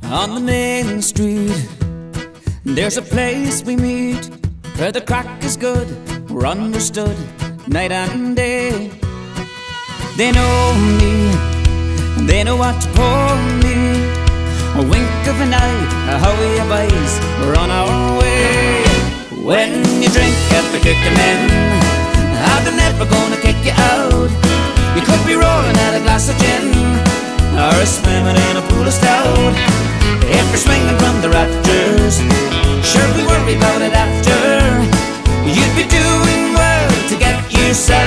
On the main street, there's a place we meet where the crack is good, we're understood night and day. They know me, and they know what to pour me. A wink of an eye, a howie of eyes, we're on our way. When you drink at the Kicking Men, how they're never gonna kick you out. You could be rolling at a glass of gin, or a swimming in a pool of stout. If you're swinging from the rafters, sure we worry about it after. You'd be doing well to get yourself